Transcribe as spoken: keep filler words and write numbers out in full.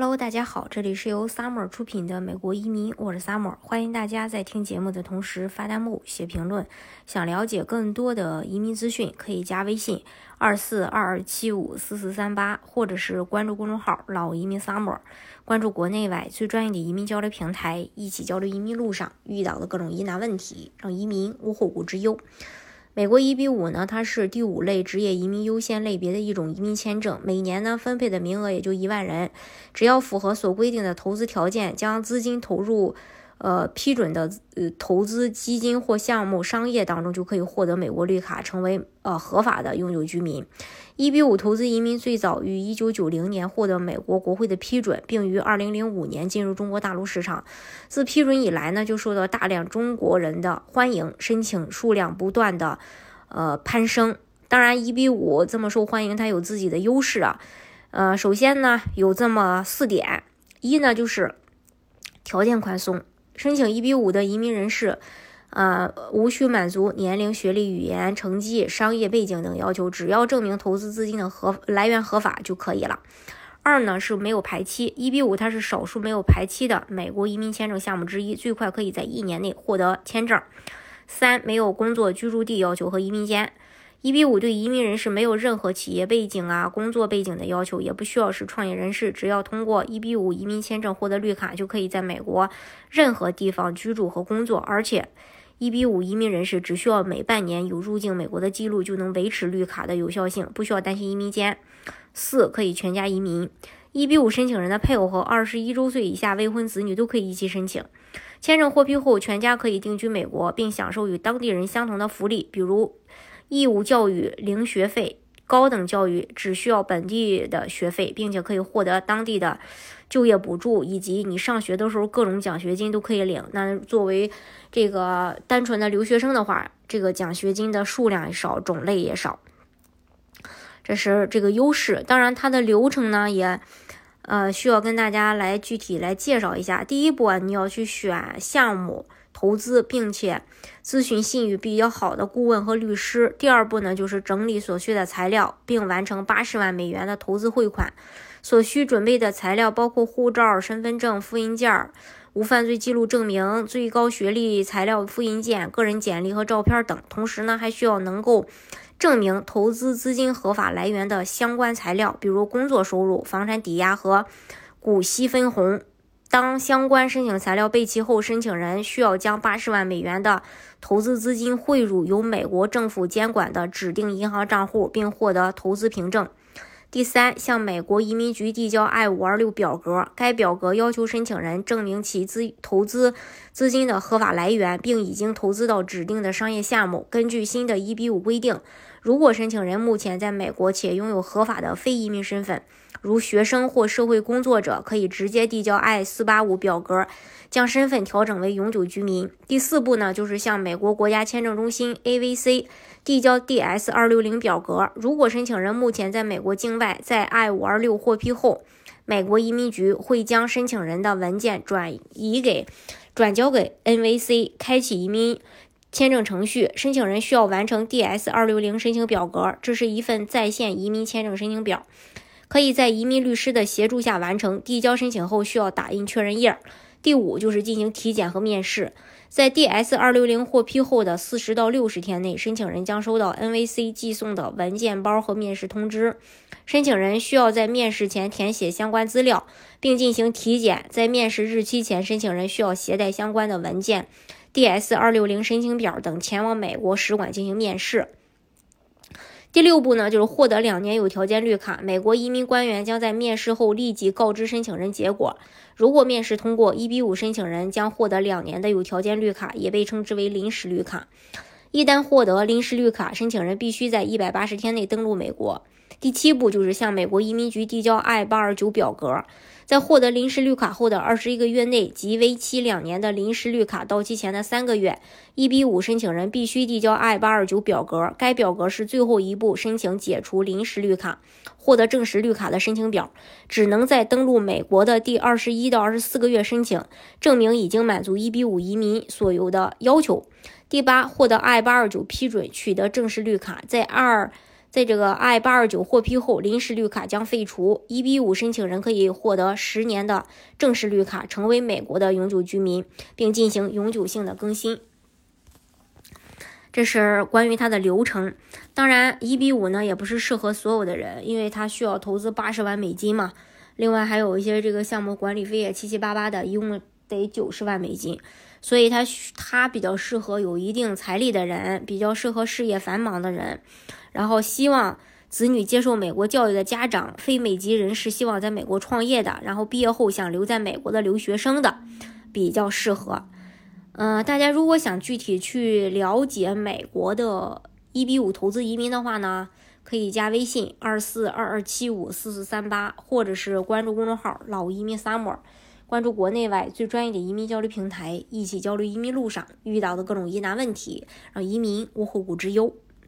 Hello， 大家好，这里是由 Summer 出品的美国移民，我是 Summer， 欢迎大家在听节目的同时发弹幕、写评论。想了解更多的移民资讯，可以加微信二四二二七五四四三八，或者是关注公众号老移民 Summer， 关注国内外最专业的移民交流平台，一起交流移民路上遇到的各种疑难问题，让移民无后顾之忧。美国一比五呢，它是第五类职业移民优先类别的一种移民签证，每年呢分配的名额也就一万人，只要符合所规定的投资条件，将资金投入呃批准的呃投资基金或项目商业当中，就可以获得美国绿卡，成为呃合法的永久居民。一比五投资移民最早于一九九零年获得美国国会的批准，并于二零零五年进入中国大陆市场。自批准以来呢，就受到大量中国人的欢迎，申请数量不断的呃攀升。当然一比五这么受欢迎，它有自己的优势啊。呃，首先呢有这么四点，一呢就是条件宽松，申请一比五的移民人士呃，无需满足年龄、学历、语言成绩、商业背景等要求，只要证明投资资金的合来源合法就可以了。二呢是没有排期，一比五它是少数没有排期的美国移民签证项目之一，最快可以在一年内获得签证。三，没有工作居住地要求和移民监。一比五对移民人士没有任何企业背景啊、工作背景的要求，也不需要是创业人士，只要通过一比五移民签证获得绿卡，就可以在美国任何地方居住和工作。而且一比五移民人士只需要每半年有入境美国的记录，就能维持绿卡的有效性，不需要担心移民监。四，可以全家移民。一比五申请人的配偶和二十一周岁以下未婚子女都可以一起申请。签证获批后，全家可以定居美国，并享受与当地人相同的福利，比如义务教育零学费，高等教育只需要本地的学费，并且可以获得当地的就业补助，以及你上学的时候各种奖学金都可以领。那作为这个单纯的留学生的话，这个奖学金的数量也少，种类也少，这是这个优势。当然它的流程呢也呃需要跟大家来具体来介绍一下。第一步啊，你要去选项目投资，并且咨询信誉比较好的顾问和律师。第二步呢，就是整理所需的材料，并完成八十万美元的投资汇款。所需准备的材料包括护照、身份证、复印件、无犯罪记录证明、最高学历材料复印件、个人简历和照片等。同时呢，还需要能够证明投资资金合法来源的相关材料，比如工作收入、房产抵押和股息分红。当相关申请材料备齐后，申请人需要将八十万美元的投资资金汇入由美国政府监管的指定银行账户，并获得投资凭证。第三，向美国移民局递交 I 五二六 表格，该表格要求申请人证明其资投资资金的合法来源，并已经投资到指定的商业项目。根据新的一比五规定，如果申请人目前在美国且拥有合法的非移民身份，如学生或社会工作者，可以直接递交 I 四八五 表格，将身份调整为永久居民。第四步呢，就是向美国国家签证中心 A V C 递交 D S 二六零 表格。如果申请人目前在美国境外，在 I 五二六 获批后，美国移民局会将申请人的文件转移给转交给 N V C， 开启移民签证程序。申请人需要完成 D S 二六零 申请表格，这是一份在线移民签证申请表，可以在移民律师的协助下完成。递交申请后需要打印确认页。第五就是进行体检和面试。在 D S 二六零 获批后的四十到六十天内，申请人将收到 N V C 寄送的文件包和面试通知。申请人需要在面试前填写相关资料，并进行体检。在面试日期前，申请人需要携带相关的文件、D S 二六零 申请表等前往美国使馆进行面试。第六步呢，就是获得两年有条件绿卡。美国移民官员将在面试后立即告知申请人结果。如果面试通过，一比五申请人将获得两年的有条件绿卡，也被称之为临时绿卡。一旦获得临时绿卡，申请人必须在一百八十天内登陆美国。第七步就是向美国移民局递交 I 八二九 表格。在获得临时绿卡后的二十一个月内及为期两年的临时绿卡到期前的三个月，一比五申请人必须递交 I 八二九 表格。该表格是最后一步申请解除临时绿卡、获得正式绿卡的申请表，只能在登陆美国的第二十一到二十四个月申请，证明已经满足一比五移民所有的要求。第八，获得 I 八二九 批准取得正式绿卡，在二在这个 I 八二九获批后，临时绿卡将废除， 一 B 五 申请人可以获得十年的正式绿卡，成为美国的永久居民，并进行永久性的更新。这是关于它的流程。当然 一 比五 呢也不是适合所有的人，因为它需要投资八十万美金嘛，另外还有一些这个项目管理费也七七八八的，一共得九十万美金，所以它它比较适合有一定财力的人，比较适合事业繁忙的人，然后希望子女接受美国教育的家长，非美籍人士希望在美国创业的，然后毕业后想留在美国的留学生的比较适合。呃，大家如果想具体去了解美国的 一 比五 投资移民的话呢，可以加微信二四二二七五四四三八，或者是关注公众号老移民 Summer， 关注国内外最专业的移民交流平台，一起交流移民路上遇到的各种疑难问题，让移民无后顾之忧。